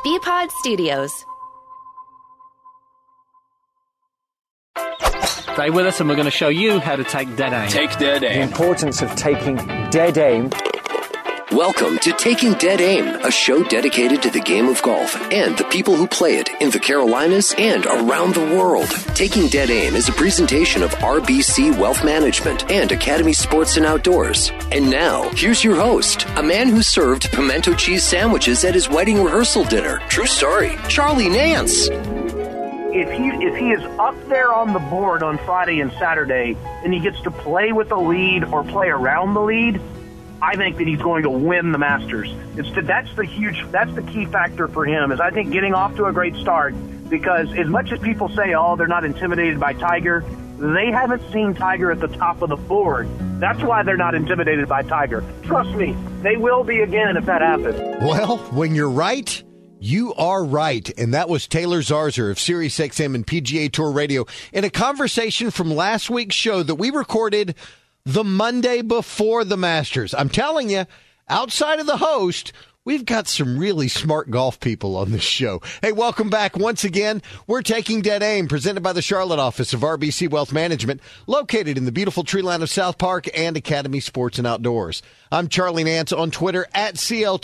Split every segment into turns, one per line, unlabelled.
BPod Studios.
Stay with us and we're going to show you how to take dead aim.
Take dead aim.
The importance of taking dead aim.
Welcome to Taking Dead Aim, a show dedicated to the game of golf and the people who play it in the Carolinas and around the world. Taking Dead Aim is a presentation of RBC Wealth Management and Academy Sports and Outdoors. And now, here's your host, a man who served pimento cheese sandwiches at his wedding rehearsal dinner. True story, Charlie Nance.
If he is up there on the board on Friday and Saturday and he gets to play with the lead or play around the lead, I think that he's going to win the Masters. That's the key factor for him, is I think getting off to a great start, because as much as people say, oh, they're not intimidated by Tiger, they haven't seen Tiger at the top of the board. That's why they're not intimidated by Tiger. Trust me, they will be again if that happens.
Well, when you're right, you are right. And that was Taylor Zarzour of SiriusXM and PGA Tour Radio in a conversation from last week's show that we recorded the Monday before the Masters. I'm telling you, outside of the host, we've got some really smart golf people on this show. Hey, welcome back once again. We're Taking Dead Aim, presented by the Charlotte office of RBC Wealth Management, located in the beautiful treeline of South Park and Academy Sports and Outdoors. I'm Charlie Nance on Twitter at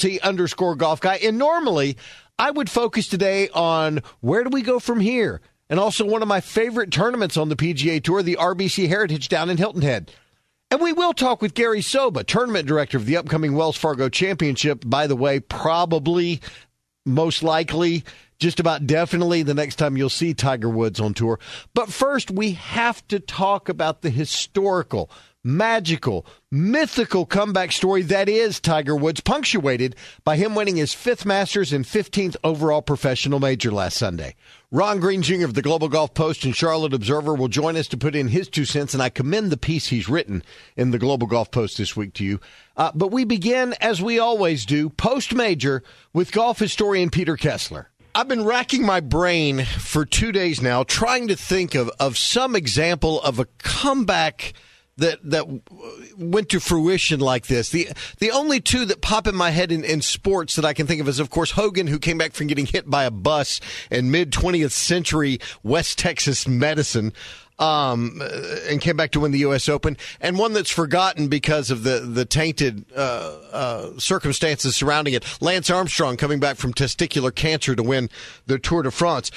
CLT_golf guy. And normally, I would focus today on where do we go from here? And also one of my favorite tournaments on the PGA Tour, the RBC Heritage down in Hilton Head. And we will talk with Gary Soba, tournament director of the upcoming Wells Fargo Championship. By the way, probably, most likely, just about definitely the next time you'll see Tiger Woods on tour. But first, we have to talk about the historical, magical, mythical comeback story that is Tiger Woods, punctuated by him winning his 5th Masters and 15th overall professional major last Sunday. Ron Green Jr. of the Global Golf Post and Charlotte Observer will join us to put in his 2 cents, and I commend the piece he's written in the Global Golf Post this week to you. But we begin, as we always do, post-major with golf historian Peter Kessler. I've been racking my brain for 2 days now trying to think of some example of a comeback that went to fruition like this. The only two that pop in my head in sports that I can think of is, of course, Hogan, who came back from getting hit by a bus in mid-20th century West Texas medicine, and came back to win the U.S. Open, and one that's forgotten because of the tainted circumstances surrounding it, Lance Armstrong coming back from testicular cancer to win the Tour de France.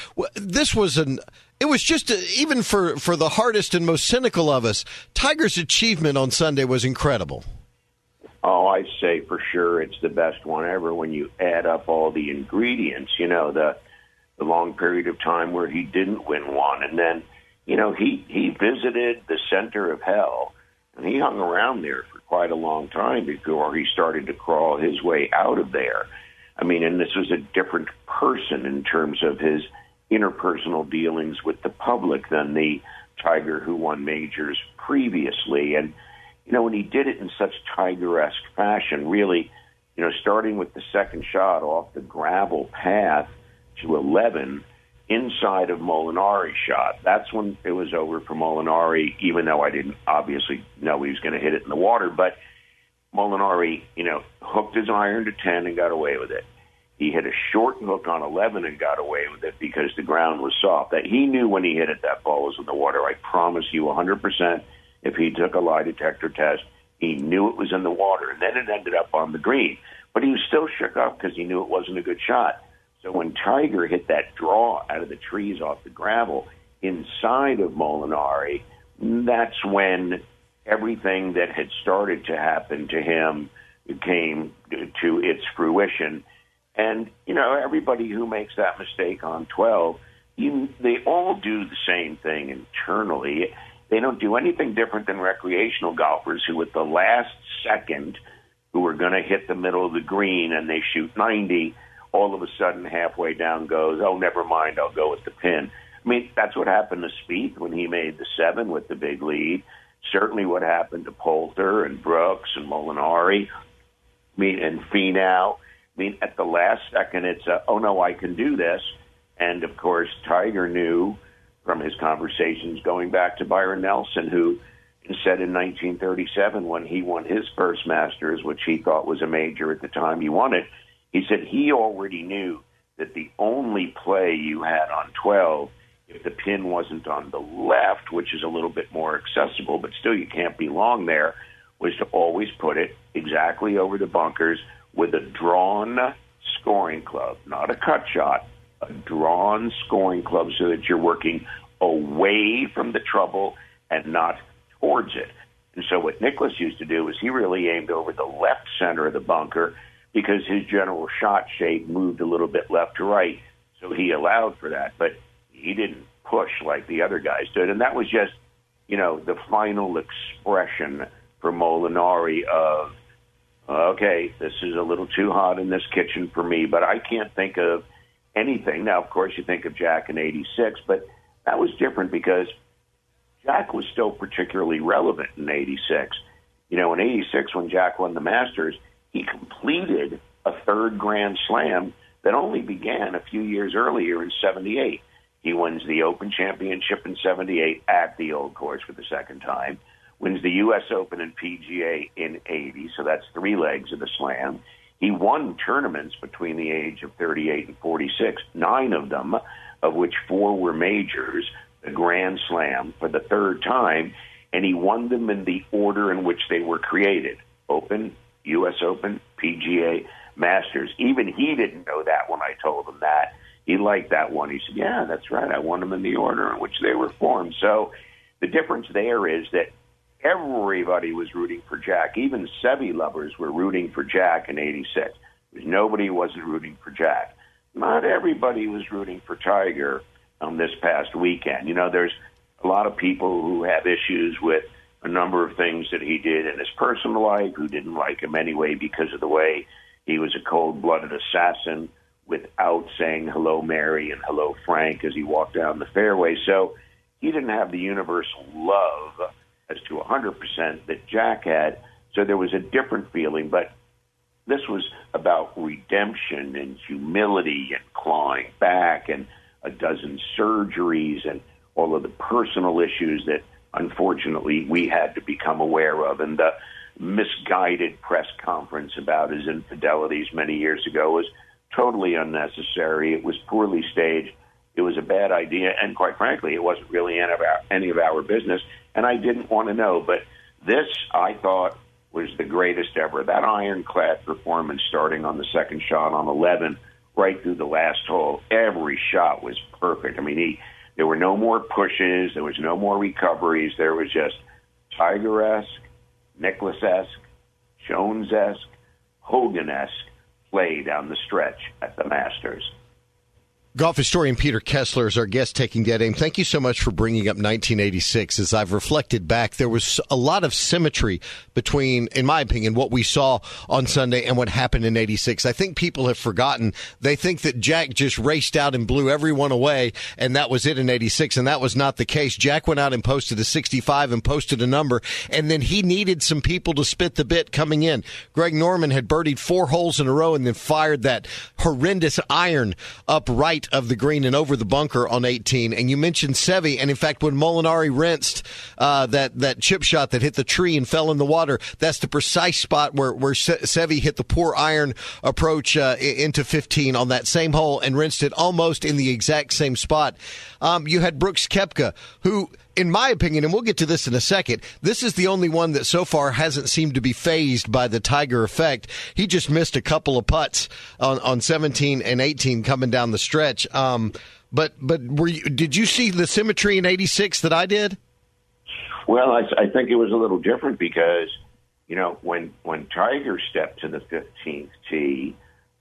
It was just, even for the hardest and most cynical of us, Tiger's achievement on Sunday was incredible.
Oh, I say for sure it's the best one ever when you add up all the ingredients, the long period of time where he didn't win one. And then, he visited the center of hell, and he hung around there for quite a long time before he started to crawl his way out of there. I mean, and this was a different person in terms of his interpersonal dealings with the public than the Tiger who won majors previously. And, when he did it in such Tiger-esque fashion, really, starting with the second shot off the gravel path to 11 inside of Molinari's shot, that's when it was over for Molinari, even though I didn't obviously know he was going to hit it in the water. But Molinari, hooked his iron to 10 and got away with it. He hit a short hook on 11 and got away with it because the ground was soft. That he knew when he hit it that ball was in the water. I promise you 100%, if he took a lie detector test, he knew it was in the water. And then it ended up on the green. But he was still shook up because he knew it wasn't a good shot. So when Tiger hit that draw out of the trees off the gravel inside of Molinari, that's when everything that had started to happen to him came to its fruition. And, everybody who makes that mistake on 12, they all do the same thing internally. They don't do anything different than recreational golfers who, at the last second, who are going to hit the middle of the green and they shoot 90, all of a sudden halfway down goes, oh, never mind, I'll go with the pin. I mean, that's what happened to Spieth when he made the 7 with the big lead. Certainly what happened to Poulter and Brooks and Molinari, and Finau. At the last second, it's oh, no, I can do this. And, of course, Tiger knew from his conversations going back to Byron Nelson, who said in 1937 when he won his first Masters, which he thought was a major at the time he won it, he said he already knew that the only play you had on 12, if the pin wasn't on the left, which is a little bit more accessible, but still you can't be long there, was to always put it exactly over the bunkers with a drawn scoring club, not a cut shot, a drawn scoring club so that you're working away from the trouble and not towards it. And so what Nicklaus used to do is he really aimed over the left center of the bunker because his general shot shape moved a little bit left to right, so he allowed for that. But he didn't push like the other guys did. And that was just, the final expression for Molinari of, okay, this is a little too hot in this kitchen for me, but I can't think of anything. Now, of course, you think of Jack in 86, but that was different because Jack was still particularly relevant in 86. In 86, when Jack won the Masters, he completed a third Grand Slam that only began a few years earlier in 78. He wins the Open Championship in 78 at the Old Course for the second time, wins the U.S. Open and PGA in 80, so that's 3 legs of the Slam. He won tournaments between the age of 38 and 46, 9 of them, of which 4 were majors, the Grand Slam for the third time, and he won them in the order in which they were created: Open, U.S. Open, PGA, Masters. Even he didn't know that when I told him that. He liked that one. He said, yeah, that's right. I won them in the order in which they were formed. So the difference there is that everybody was rooting for Jack. Even Seve lovers were rooting for Jack in 86. Nobody wasn't rooting for Jack. Not everybody was rooting for Tiger this past weekend. There's a lot of people who have issues with a number of things that he did in his personal life, who didn't like him anyway because of the way he was a cold-blooded assassin without saying hello, Mary, and hello, Frank, as he walked down the fairway. So he didn't have the universal love as to 100% that Jack had. So there was a different feeling, but this was about redemption and humility and clawing back and a dozen surgeries and all of the personal issues that, unfortunately, we had to become aware of. And the misguided press conference about his infidelities many years ago was totally unnecessary. It was poorly staged. It was a bad idea. And quite frankly, it wasn't really any of our business. And I didn't want to know. But this, I thought, was the greatest ever. That ironclad performance starting on the second shot on 11 right through the last hole. Every shot was perfect. I mean, there were no more pushes. There was no more recoveries. There was just Tiger-esque, Nicklaus-esque, Jones-esque, Hogan-esque play down the stretch at the Masters.
Golf historian Peter Kessler is our guest taking Dead Aim. Thank you so much for bringing up 1986. As I've reflected back, there was a lot of symmetry between, in my opinion, what we saw on Sunday and what happened in 86. I think people have forgotten. They think that Jack just raced out and blew everyone away, and that was it in 86, and that was not the case. Jack went out and posted a 65 and posted a number, and then he needed some people to spit the bit coming in. Greg Norman had birdied 4 holes in a row and then fired that horrendous iron up right of the green and over the bunker on 18. And you mentioned Seve, and in fact, when Molinari rinsed that chip shot that hit the tree and fell in the water, that's the precise spot where Seve hit the poor iron approach into 15 on that same hole and rinsed it almost in the exact same spot. You had Brooks Koepka, who, in my opinion, and we'll get to this in a second, this is the only one that so far hasn't seemed to be fazed by the Tiger effect. He just missed a couple of putts on 17 and 18 coming down the stretch. But did you see the symmetry in 86 that I did?
Well, I think it was a little different because, when Tiger stepped to the 15th tee,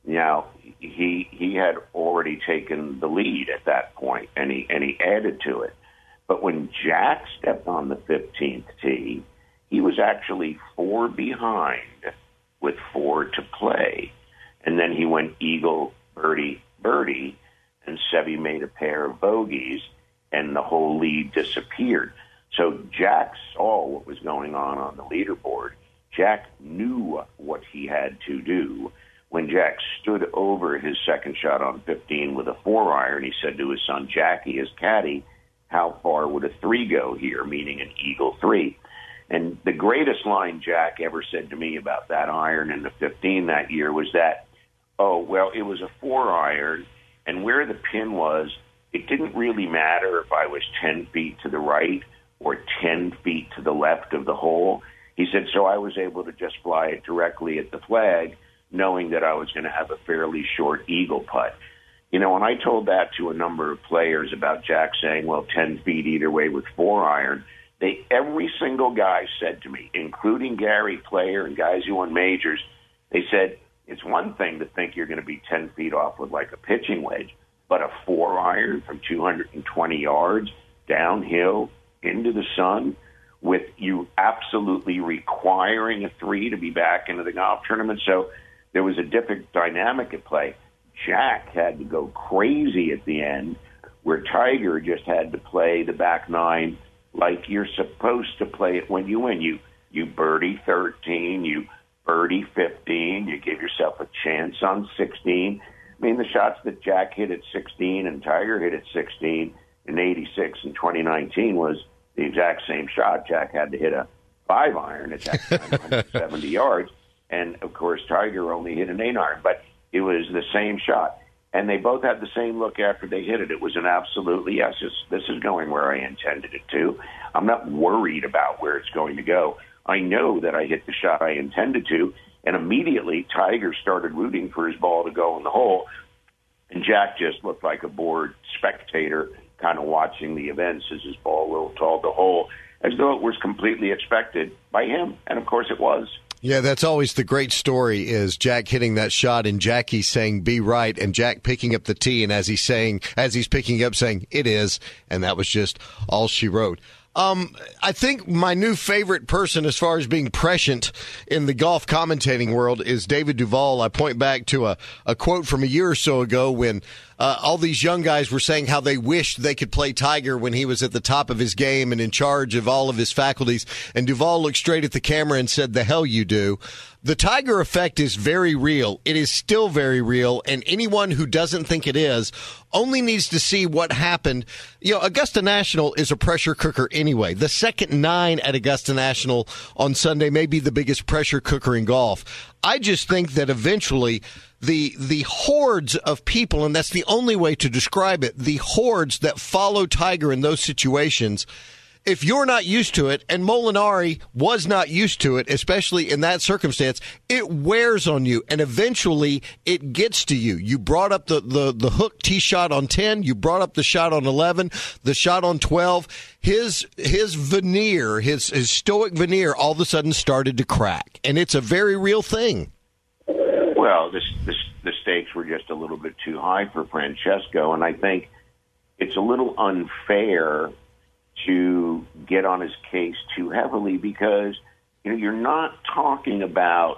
he had already taken the lead at that point, and he added to it. But when Jack stepped on the 15th tee, he was actually 4 behind with 4 to play. And then he went eagle, birdie, birdie, and Seve made a pair of bogeys, and the whole lead disappeared. So Jack saw what was going on the leaderboard. Jack knew what he had to do. When Jack stood over his second shot on 15 with a 4-iron, he said to his son Jackie, his caddy, how far would a 3 go here, meaning an eagle 3? And the greatest line Jack ever said to me about that iron in the 15 that year was that, it was a 4-iron, And where the pin was, it didn't really matter if I was 10 feet to the right or 10 feet to the left of the hole. He said, so I was able to just fly it directly at the flag, knowing that I was going to have a fairly short eagle putt. When I told that to a number of players about Jack saying, well, 10 feet either way with 4-iron, every single guy said to me, including Gary Player and guys who won majors, they said, it's one thing to think you're going to be 10 feet off with like a pitching wedge, but a 4-iron from 220 yards downhill into the sun with you absolutely requiring a 3 to be back into the golf tournament. So there was a different dynamic at play. Jack had to go crazy at the end, where Tiger just had to play the back 9 like you're supposed to play it when you win. You birdie 13, you birdie 15, you give yourself a chance on 16. I mean, the shots that Jack hit at 16 and Tiger hit at 16 in 86 and 2019 was the exact same shot. Jack had to hit a 5-iron at that time, 170 yards. And, of course, Tiger only hit an 8-iron. But it was the same shot. And they both had the same look after they hit it. It was an absolutely, yes, this is going where I intended it to. I'm not worried about where it's going to go. I know that I hit the shot I intended to. And immediately, Tiger started rooting for his ball to go in the hole. And Jack just looked like a bored spectator kind of watching the events as his ball rolled toward the hole, as though it was completely expected by him. And, of course, it was.
Yeah, that's always the great story, is Jack hitting that shot and Jackie saying, be right, and Jack picking up the tee, and as he's picking up, saying, it is, and that was just all she wrote. I think my new favorite person as far as being prescient in the golf commentating world is David Duval. I point back to a quote from a year or so ago when all these young guys were saying how they wished they could play Tiger when he was at the top of his game and in charge of all of his faculties. And Duval looked straight at the camera and said, the hell you do. The Tiger effect is very real. It is still very real. And anyone who doesn't think it is only needs to see what happened. Augusta National is a pressure cooker anyway. The second 9 at Augusta National on Sunday may be the biggest pressure cooker in golf. I just think that eventually the hordes of people, and that's the only way to describe it, the hordes that follow Tiger in those situations, if you're not used to it, and Molinari was not used to it, especially in that circumstance, it wears on you, and eventually it gets to you. You brought up the hook tee shot on 10. You brought up the shot on 11, the shot on 12. His veneer, his stoic veneer, all of a sudden started to crack, and it's a very real thing.
Well, the stakes were just a little bit too high for Francesco, and I think it's a little unfair to get on his case too heavily because, you're not talking about,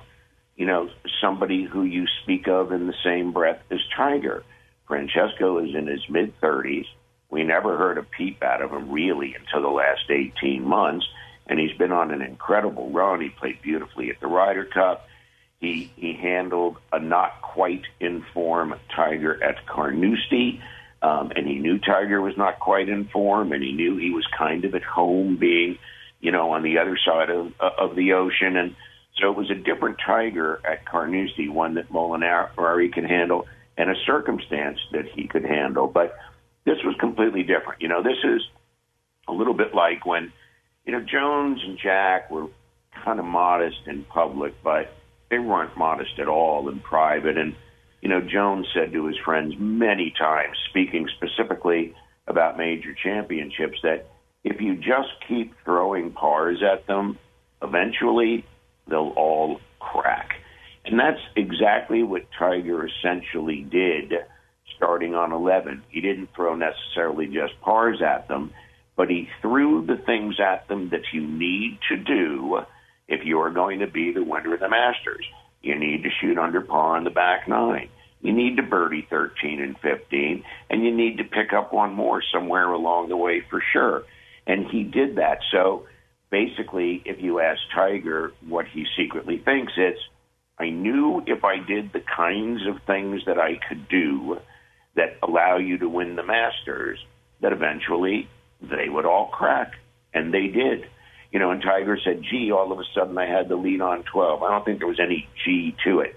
somebody who you speak of in the same breath as Tiger. Francesco is in his mid-30s. We never heard a peep out of him really until the last 18 months, and he's been on an incredible run. He played beautifully at the Ryder Cup. He handled a not quite in form Tiger at Carnoustie. And he knew Tiger was not quite in form, and he knew he was kind of at home being, on the other side of the ocean. And so it was a different Tiger at Carnoustie, one that Molinari can handle, and a circumstance that he could handle. But this was completely different. This is a little bit like when, Jones and Jack were kind of modest in public, but they weren't modest at all in private. And Jones said to his friends many times, speaking specifically about major championships, that if you just keep throwing pars at them, eventually they'll all crack. And that's exactly what Tiger essentially did starting on 11. He didn't throw necessarily just pars at them, but he threw the things at them that you need to do if you are going to be the winner of the Masters. You need to shoot under par on the back 9. You need to birdie 13 and 15, and you need to pick up one more somewhere along the way for sure. And he did that. So basically, if you ask Tiger what he secretly thinks, it's, I knew if I did the kinds of things that I could do that allow you to win the Masters, that eventually they would all crack. And they did. And Tiger said, gee, all of a sudden I had the lead on 12. I don't think there was any gee to it.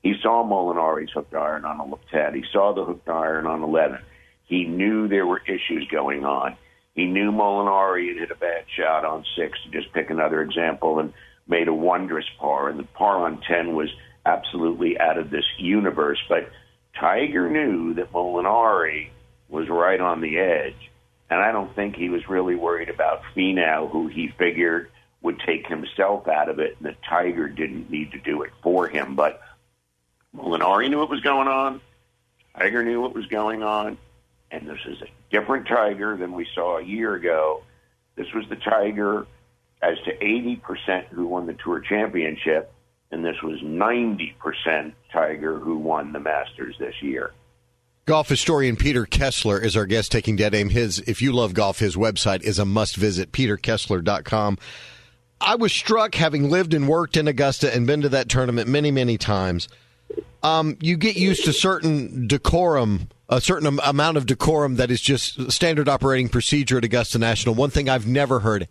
He saw Molinari's hooked iron on 10. He saw the hooked iron on 11. He knew there were issues going on. He knew Molinari had hit a bad shot on 6, to just pick another example, and made a wondrous par. And the par on 10 was absolutely out of this universe. But Tiger knew that Molinari was right on the edge. And I don't think he was really worried about Finau, who he figured would take himself out of it, and that Tiger didn't need to do it for him. But Molinari knew what was going on. Tiger knew what was going on. And this is a different Tiger than we saw a year ago. This was the Tiger as to 80% who won the Tour Championship, and this was 90% Tiger who won the Masters this year.
Golf historian Peter Kessler is our guest taking Dead Aim. If you love golf, his website is a must-visit, peterkessler.com. I was struck, having lived and worked in Augusta and been to that tournament many, many times. You get used to certain decorum, a certain amount of decorum that is just standard operating procedure at Augusta National. One thing I've never heard,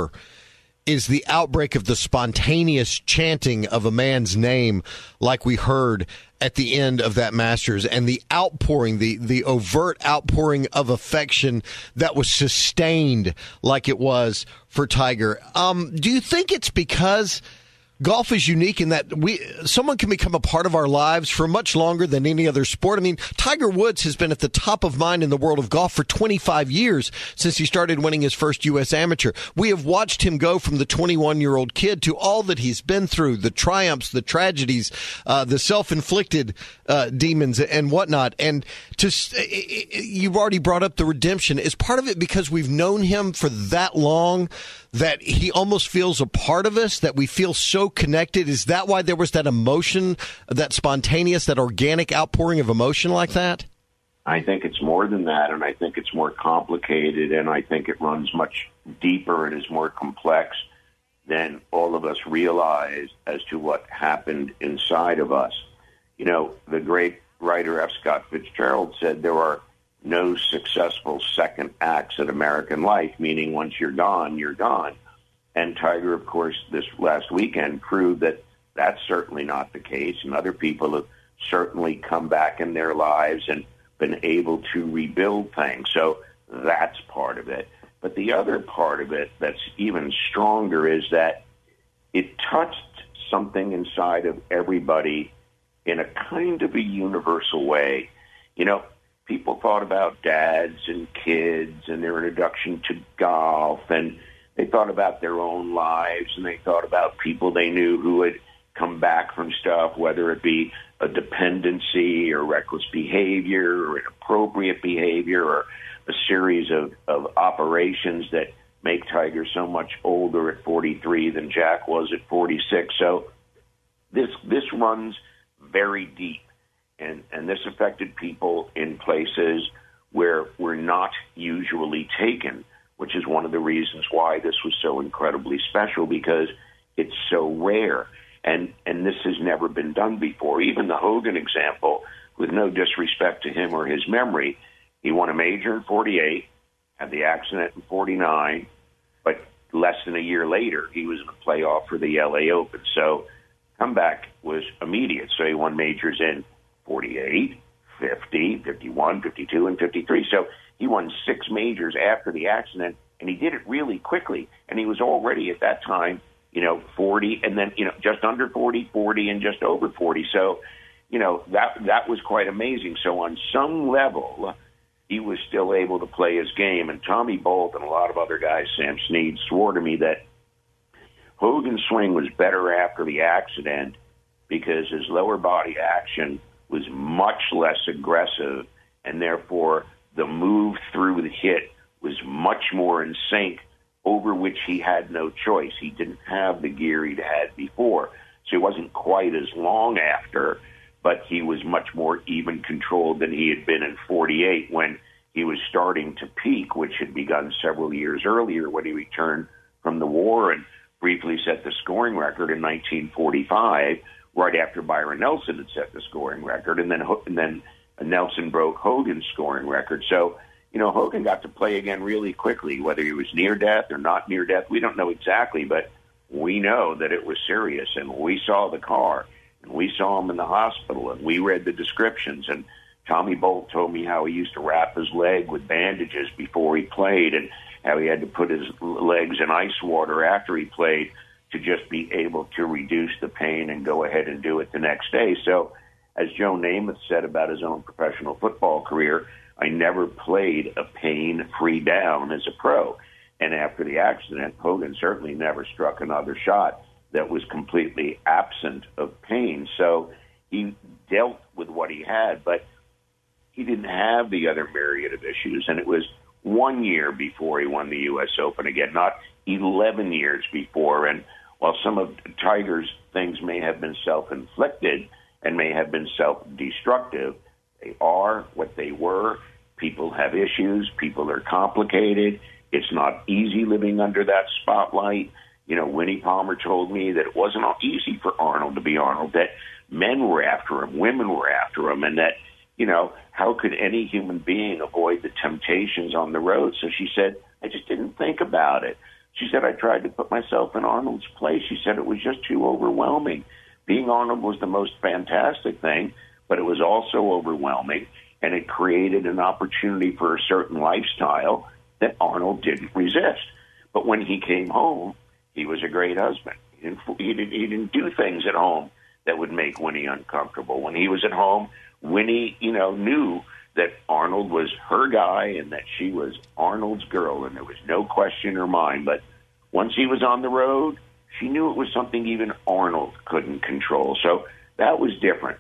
is the outbreak of the spontaneous chanting of a man's name like we heard at the end of that Masters, and the outpouring, the overt outpouring of affection that was sustained like it was for Tiger. Do you think it's because golf is unique in that someone can become a part of our lives for much longer than any other sport? I mean, Tiger Woods has been at the top of mind in the world of golf for 25 years since he started winning his first U.S. Amateur. We have watched him go from the 21-year-old kid to all that he's been through, the triumphs, the tragedies, the self-inflicted demons and whatnot. And you've already brought up the redemption. Is part of it because we've known him for that long that he almost feels a part of us, that we feel so connected? Is that why there was that emotion, that spontaneous, that organic outpouring of emotion like that?
I think it's more than that, and I think it's more complicated, and I think it runs much deeper and is more complex than all of us realize as to what happened inside of us. You know, the great writer F. Scott Fitzgerald said there are no successful second acts in American life, meaning once you're gone, you're gone. And Tiger, of course, this last weekend proved that that's certainly not the case, and other people have certainly come back in their lives and been able to rebuild things. So that's part of it. But the other part of it that's even stronger is that it touched something inside of everybody in a kind of a universal way. You know, people thought about dads and kids and their introduction to golf, and they thought about their own lives, and they thought about people they knew who had come back from stuff, whether it be a dependency or reckless behavior or inappropriate behavior or a series of operations that make Tiger so much older at 43 than Jack was at 46. So this runs very deep. And this affected people in places where we're not usually taken, which is one of the reasons why this was so incredibly special, because it's so rare. And this has never been done before. Even the Hogan example, with no disrespect to him or his memory, he won a major in 48, had the accident in 49, but less than a year later, he was in a playoff for the LA Open. So comeback was immediate. So he won majors in 48, 50, 51, 52, and 53. So he won 6 majors after the accident, and he did it really quickly. And he was already at that time, 40, and then, just under 40, 40, and just over 40. So, that was quite amazing. So on some level, he was still able to play his game. And Tommy Bolt and a lot of other guys, Sam Snead, swore to me that Hogan's swing was better after the accident because his lower body action was much less aggressive, and therefore the move through the hit was much more in sync, over which he had no choice. He didn't have the gear he'd had before. So he wasn't quite as long after, but he was much more even controlled than he had been in 48 when he was starting to peak, which had begun several years earlier when he returned from the war and briefly set the scoring record in 1945, right after Byron Nelson had set the scoring record, and then Nelson broke Hogan's scoring record. So, Hogan got to play again really quickly, whether he was near death or not near death. We don't know exactly, but we know that it was serious, and we saw the car. And we saw him in the hospital, and we read the descriptions. And Tommy Bolt told me how he used to wrap his leg with bandages before he played, and how he had to put his legs in ice water after he played to just be able to reduce the pain and go ahead and do it the next day. So, as Joe Namath said about his own professional football career, I never played a pain-free down as a pro. And after the accident, Hogan certainly never struck another shot that was completely absent of pain. So he dealt with what he had, but he didn't have the other myriad of issues. And it was 1 year before he won the U.S. Open again, not 11 years before. And while some of Tiger's things may have been self-inflicted and may have been self-destructive, they are what they were. People have issues. People are complicated. It's not easy living under that spotlight. You know, Winnie Palmer told me that it wasn't easy for Arnold to be Arnold, that men were after him, women were after him, and that, you know, how could any human being avoid the temptations on the road? So she said, I just didn't think about it. She said, I tried to put myself in Arnold's place. She said it was just too overwhelming. Being Arnold was the most fantastic thing, but it was also overwhelming, and it created an opportunity for a certain lifestyle that Arnold didn't resist. But when he came home, he was a great husband. He didn't do things at home that would make Winnie uncomfortable. When he was at home, Winnie, you know, knew that Arnold was her guy and that she was Arnold's girl, and there was no question in her mind. But once he was on the road, she knew it was something even Arnold couldn't control. So that was different.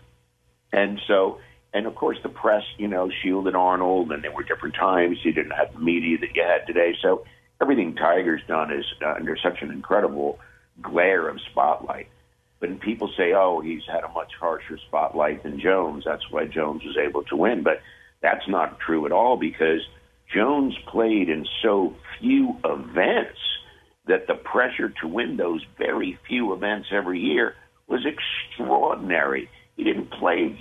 And so, and of course, the press, you know, shielded Arnold, and there were different times. You didn't have the media that you had today. So everything Tiger's done is under such an incredible glare of spotlight. But people say, oh, he's had a much harsher spotlight than Jones. That's why Jones was able to win. But that's not true at all, because Jones played in so few events that the pressure to win those very few events every year was extraordinary. He didn't play,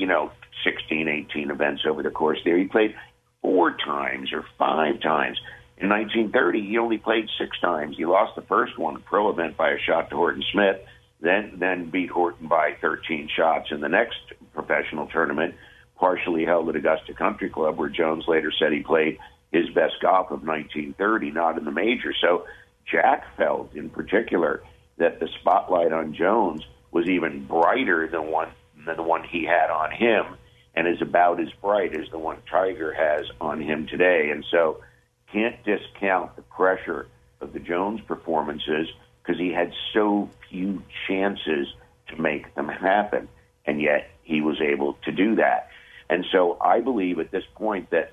16, 18 events over the course there. He played 4 times or 5 times. In 1930, he only played 6 times. He lost the first one, a pro event, by a shot to Horton Smith, then beat Horton by 13 shots in the next professional tournament, partially held at Augusta Country Club, where Jones later said he played his best golf of 1930, not in the major. So Jack felt, in particular, that the spotlight on Jones was even brighter than the one he had on him, and is about as bright as the one Tiger has on him today. And so can't discount the pressure of the Jones performances, because he had so few chances to make them happen, and yet he was able to do that. And so I believe at this point that,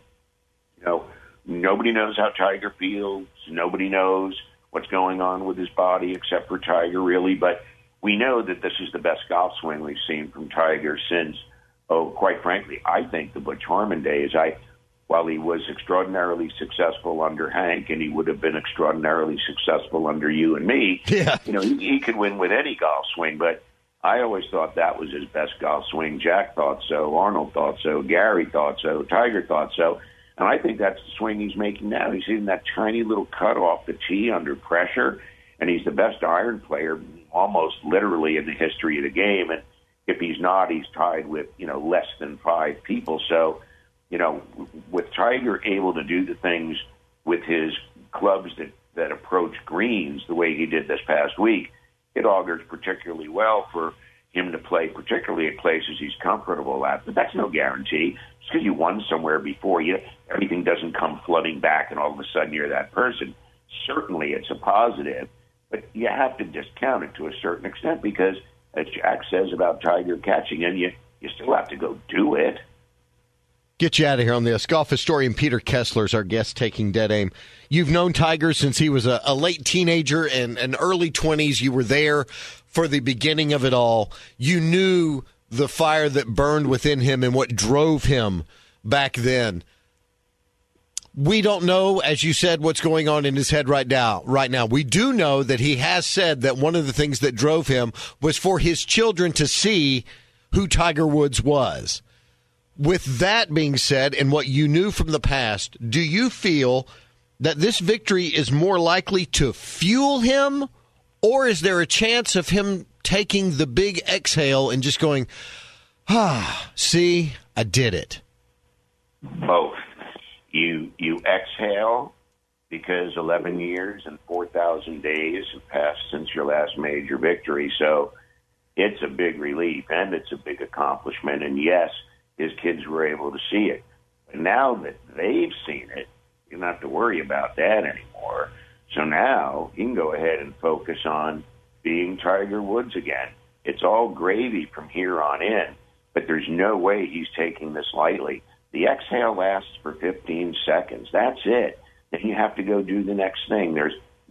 nobody knows how Tiger feels. Nobody knows what's going on with his body except for Tiger, really. But we know that this is the best golf swing we've seen from Tiger since, quite frankly, I think the Butch Harmon days. While he was extraordinarily successful under Hank, and he would have been extraordinarily successful under you and me, he could win with any golf swing. But I always thought that was his best golf swing. Jack thought so. Arnold thought so. Gary thought so. Tiger thought so. And I think that's the swing he's making now. He's hitting that tiny little cut off the tee under pressure, and he's the best iron player almost literally in the history of the game. And if he's not, he's tied with, less than 5 people. So, with Tiger able to do the things with his clubs that approach greens the way he did this past week, it augurs particularly well for him to play, particularly at places he's comfortable at. But that's no guarantee. Just because you won somewhere before, everything doesn't come flooding back and all of a sudden you're that person. Certainly it's a positive, but you have to discount it to a certain extent, because, as Jack says about Tiger catching in, you still have to go do it.
Get you out of here on this. Golf historian Peter Kessler is our guest taking Dead Aim. You've known Tiger since he was a late teenager and an early 20s. You were there for the beginning of it all. You knew the fire that burned within him and what drove him back then. We don't know, as you said, what's going on in his head right now. We do know that he has said that one of the things that drove him was for his children to see who Tiger Woods was. With that being said, and what you knew from the past, do you feel that this victory is more likely to fuel him, or is there a chance of him taking the big exhale and just going, see, I did it?
Both. You exhale because 11 years and 4,000 days have passed since your last major victory. So it's a big relief and it's a big accomplishment. And yes, his kids were able to see it. But now that they've seen it, you don't have to worry about that anymore. So now he can go ahead and focus on being Tiger Woods again. It's all gravy from here on in, but there's no way he's taking this lightly. The exhale lasts for 15 seconds. That's it. Then you have to go do the next thing. There's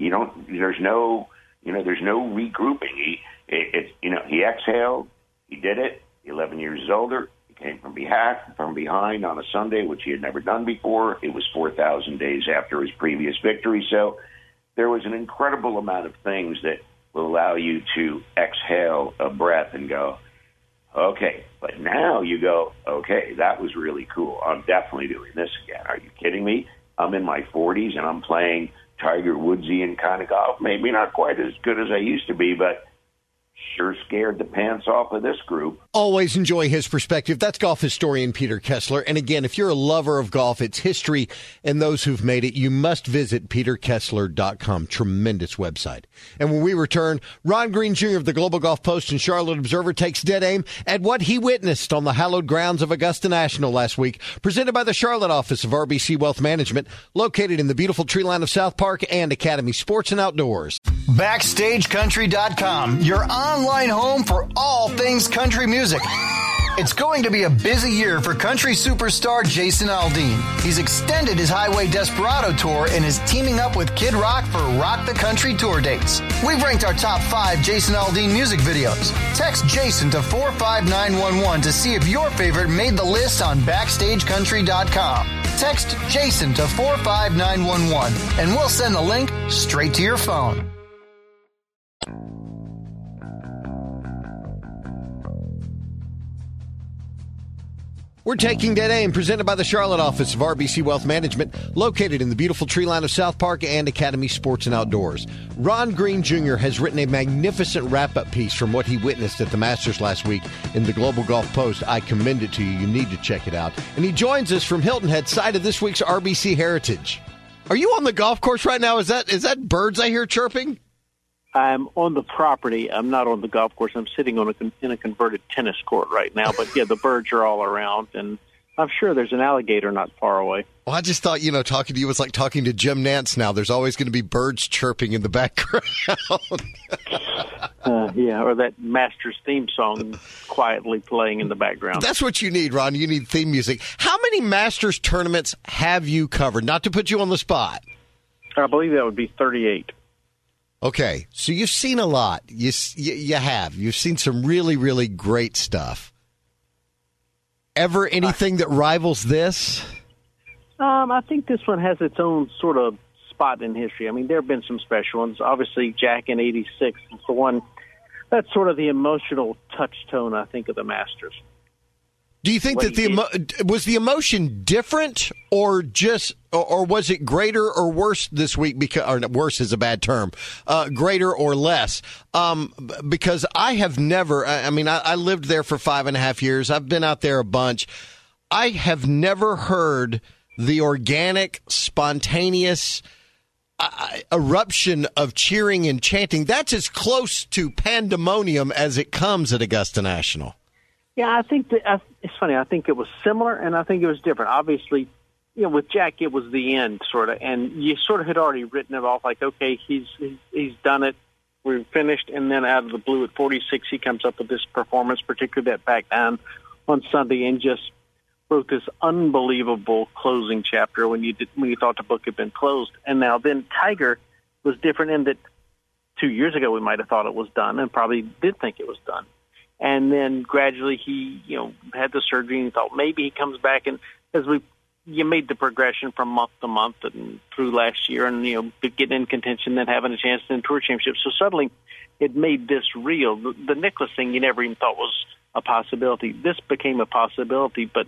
no regrouping. He exhaled. He did it. 11 years older. He came from behind on a Sunday, which he had never done before. It was 4,000 days after his previous victory. So there was an incredible amount of things that will allow you to exhale a breath and go, okay, but now you go, okay, that was really cool. I'm definitely doing this again. Are you kidding me? I'm in my 40s and I'm playing Tiger Woodsian kind of golf. Maybe not quite as good as I used to be, but sure scared the pants off of this group.
Always enjoy his perspective. That's golf historian Peter Kessler. And again, if you're a lover of golf, its history, and those who've made it, you must visit peterkessler.com. Tremendous website. And when we return, Ron Green Jr. of the Global Golf Post and Charlotte Observer takes dead aim at what he witnessed on the hallowed grounds of Augusta National last week, presented by the Charlotte office of RBC Wealth Management, located in the beautiful tree line of South Park and Academy Sports and Outdoors.
BackstageCountry.com, your online home for all things country music. It's going to be a busy year for country superstar Jason Aldean. He's extended his Highway Desperado tour and is teaming up with Kid Rock for Rock the Country tour dates. We've ranked our top 5 Jason Aldean music videos. Text Jason to 45911 to see if your favorite made the list on BackstageCountry.com. Text Jason to 45911 and we'll send the link straight to your phone.
We're taking dead aim, presented by the Charlotte office of RBC Wealth Management, located in the beautiful tree line of South Park and Academy Sports and Outdoors. Ron Green Jr. has written a magnificent wrap-up piece from what he witnessed at the Masters last week in the Global Golf Post. I commend it to you. You need to check it out. And he joins us from Hilton Head, site of this week's RBC Heritage. Are you on the golf course right now? Is that birds I hear chirping?
I'm on the property. I'm not on the golf course. I'm sitting on in a converted tennis court right now. But, yeah, the birds are all around, and I'm sure there's an alligator not far away.
Well, I just thought, talking to you was like talking to Jim Nantz now. There's always going to be birds chirping in the background.
Yeah, or that Masters theme song quietly playing in the background.
That's what you need, Ron. You need theme music. How many Masters tournaments have you covered? Not to put you on the spot.
I believe that would be 38.
Okay, so you've seen a lot. You have. You've seen some really, really great stuff. Ever anything that rivals this?
I think this one has its own sort of spot in history. I mean, there have been some special ones. Obviously, Jack in '86 is the one that's sort of the emotional touchstone, I think, of the Masters.
Do you think that was the emotion different, or was it greater or worse this week? Or worse is a bad term. Greater or less? Because I have never. I lived there for 5.5 years. I've been out there a bunch. I have never heard the organic, spontaneous eruption of cheering and chanting. That's as close to pandemonium as it comes at Augusta National.
Yeah, I think that it's funny. I think it was similar, and I think it was different. Obviously, with Jack, it was the end, sort of, and you sort of had already written it off, like, okay, he's done it, we're finished, and then out of the blue at 46, he comes up with this performance, particularly that back down on Sunday, and just wrote this unbelievable closing chapter when you thought the book had been closed. And now then Tiger was different in that 2 years ago we might have thought it was done, and probably did think it was done. And then gradually he, had the surgery and thought maybe he comes back. And as you made the progression from month to month and through last year and, getting in contention, then having a chance to win tour championships. So suddenly it made this real. The Nicklaus thing you never even thought was a possibility. This became a possibility, but,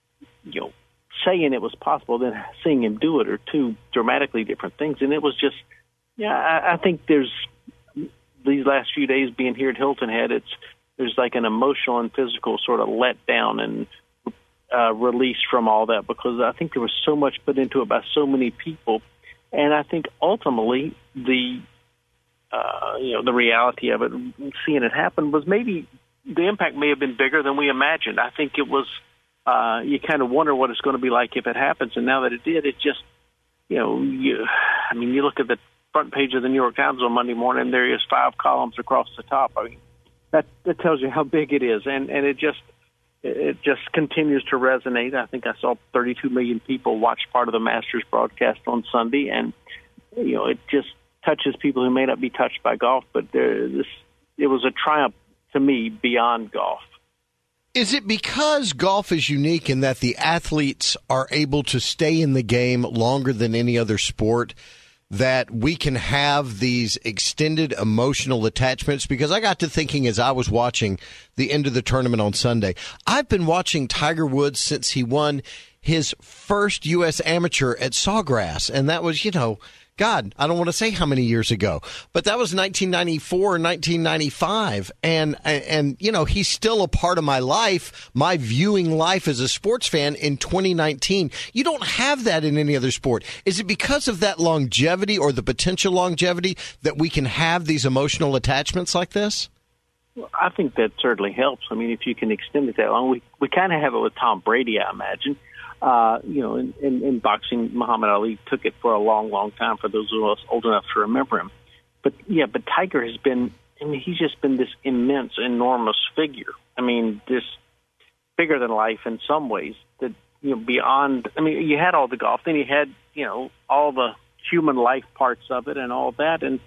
saying it was possible, then seeing him do it are two dramatically different things. And it was just, I think there's these last few days being here at Hilton Head, there's like an emotional and physical sort of letdown and release from all that, because I think there was so much put into it by so many people, and I think ultimately the reality of it, seeing it happen, was maybe the impact may have been bigger than we imagined. I think it was. You kind of wonder what it's going to be like if it happens, and now that it did, it just, you look at the front page of the New York Times on Monday morning, there is 5 columns across the top. I mean, that tells you how big it is, and it just continues to resonate. I think I saw 32 million people watch part of the Masters broadcast on Sunday, and it just touches people who may not be touched by golf, but it was a triumph to me beyond golf.
Is it because golf is unique in that the athletes are able to stay in the game longer than any other sport, that we can have these extended emotional attachments? Because I got to thinking as I was watching the end of the tournament on Sunday, I've been watching Tiger Woods since he won his first U.S. Amateur at Sawgrass, and that was, God, I don't want to say how many years ago, but that was 1994 or 1995. And he's still a part of my life, my viewing life as a sports fan in 2019. You don't have that in any other sport. Is it because of that longevity or the potential longevity that we can have these emotional attachments like this?
Well, I think that certainly helps. I mean, if you can extend it that long, we kind of have it with Tom Brady, I imagine. In boxing, Muhammad Ali took it for a long, long time for those of us old enough to remember him. But Tiger has been, he's just been this immense, enormous figure. I mean, this bigger than life in some ways that, beyond, you had all the golf, then you had, all the human life parts of it and all that. And,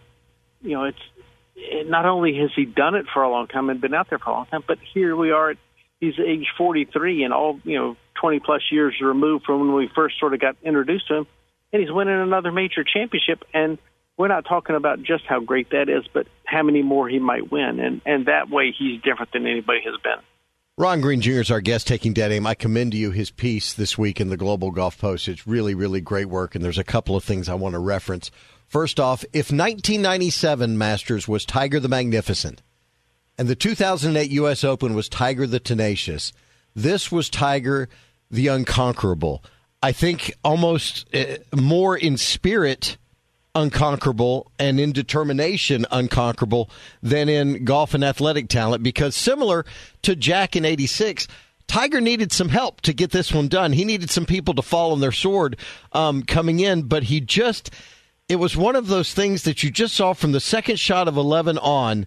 not only has he done it for a long time and been out there for a long time, but here we are he's age 43 and all, 20-plus years removed from when we first sort of got introduced to him, and he's winning another major championship. And we're not talking about just how great that is, but how many more he might win. And that way he's different than anybody has been.
Ron Green Jr. is our guest, Taking Dead Aim. I commend to you his piece this week in the Global Golf Post. It's really, really great work, and there's a couple of things I want to reference. First off, if 1997 Masters was Tiger the Magnificent and the 2008 U.S. Open was Tiger the Tenacious, this was Tiger the Unconquerable. I think almost more in spirit unconquerable and in determination unconquerable than in golf and athletic talent, because similar to Jack in 86, Tiger needed some help to get this one done. He needed some people to fall on their sword coming in, but it was one of those things that you just saw from the second shot of 11 on.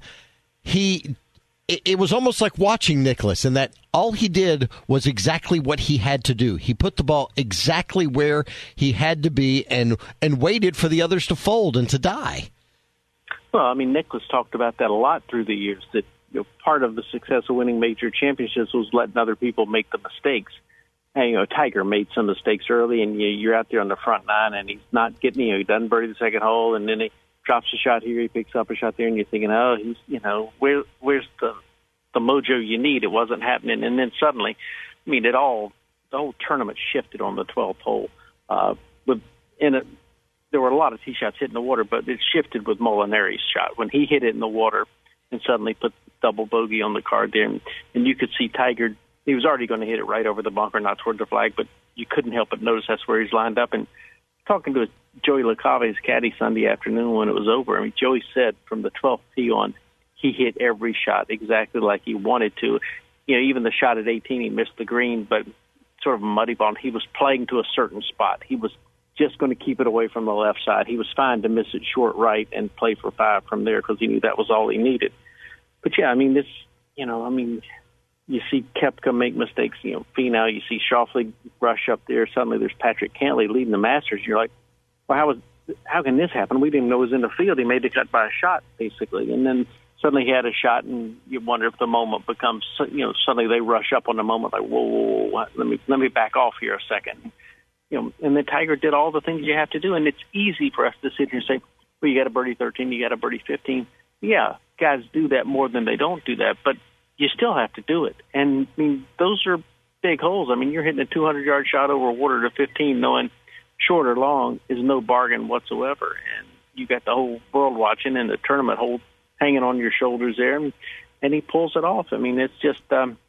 It was almost like watching Nicklaus, in that all he did was exactly what he had to do. He put the ball exactly where he had to be and waited for the others to fold and to die.
Well, Nicklaus talked about that a lot through the years, that part of the success of winning major championships was letting other people make the mistakes. And, Tiger made some mistakes early, and you're out there on the front nine, and he's not getting, he doesn't birdie the second hole, and then he drops a shot here, he picks up a shot there, and you're thinking, oh, he's, where's the mojo you need? It wasn't happening. And then suddenly, the whole tournament shifted on the 12th hole. There were a lot of tee shots hitting the water, but it shifted with Molinari's shot when he hit it in the water and suddenly put double bogey on the card there. And you could see Tiger, he was already going to hit it right over the bunker, not toward the flag, but you couldn't help but notice that's where he's lined up. And talking to Joey LaCave's caddy Sunday afternoon when it was over, Joey said from the 12th tee on, he hit every shot exactly like he wanted to. Even the shot at 18, he missed the green, but sort of a muddy ball. He was playing to a certain spot. He was just going to keep it away from the left side. He was fine to miss it short right and play for 5 from there because he knew that was all he needed. But you see Koepka make mistakes. Finau, you see Schauffele rush up there. Suddenly there's Patrick Cantlay leading the Masters. You're like, well, how can this happen? We didn't even know he was in the field. He made the cut by a shot, basically. And then suddenly he had a shot, and you wonder if the moment becomes, suddenly they rush up on the moment, like, whoa, let me back off here a second. And then Tiger did all the things you have to do, and it's easy for us to sit here and say, well, you got a birdie 13, you got a birdie 15. Yeah, guys do that more than they don't do that, but you still have to do it. And, those are big holes. You're hitting a 200-yard shot over water to 15, knowing short or long is no bargain whatsoever. And you got the whole world watching, and the tournament hanging on your shoulders there, and he pulls it off. I mean, it's just,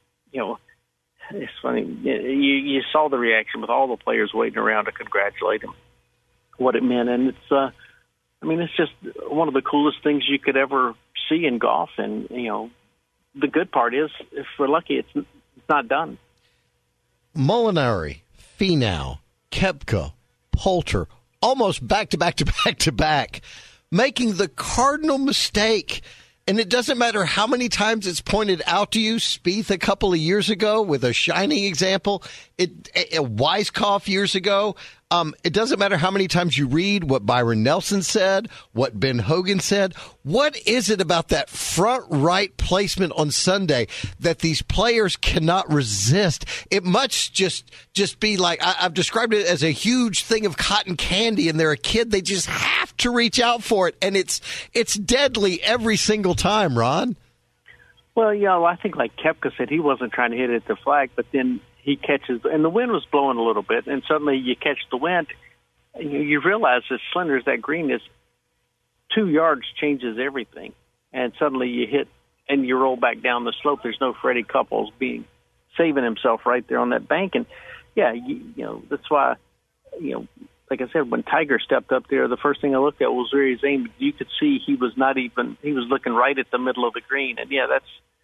it's funny. You saw the reaction with all the players waiting around to congratulate him, what it meant. And it's, it's just one of the coolest things you could ever see in golf. And, the good part is, if we're lucky, it's not done.
Molinari, Finau, Koepka, Poulter, almost back-to-back, making the cardinal mistake. And it doesn't matter how many times it's pointed out to you. Spieth a couple of years ago with a shining example. Weiskopf years ago. It doesn't matter how many times you read what Byron Nelson said, what Ben Hogan said. What is it about that front right placement on Sunday that these players cannot resist? It must just be like, I've described it as a huge thing of cotton candy, and they're a kid. They just have to reach out for it, and it's deadly every single time, Ron.
Well, I think like Koepka said, he wasn't trying to hit it at the flag, but then he catches, and the wind was blowing a little bit, and suddenly you catch the wind, and you realize as slender as that green is, 2 yards changes everything, and suddenly you hit and you roll back down the slope. There's no Freddie Couples saving himself right there on that bank, and that's why, like I said, when Tiger stepped up there, the first thing I looked at was where he's aiming. You could see he was looking right at the middle of the green, and that's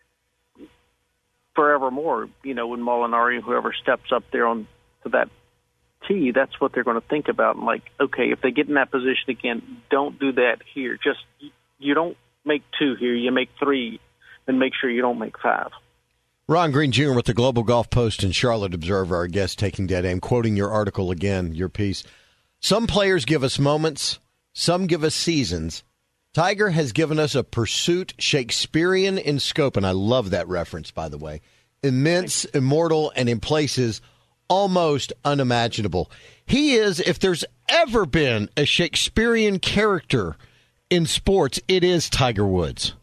forevermore, when Molinari, whoever steps up there to that tee, that's what they're going to think about. And like, okay, if they get in that position again, don't do that here. Just, you don't make 2 here, you make 3, and make sure you don't make 5.
Ron Green Jr. with the Global Golf Post and Charlotte Observer, our guest taking dead aim, quoting your article again, your piece. Some players give us moments, some give us seasons. Tiger has given us a pursuit Shakespearean in scope, and I love that reference, by the way. Immense, immortal, and in places almost unimaginable. He is, if there's ever been a Shakespearean character in sports, it is Tiger Woods.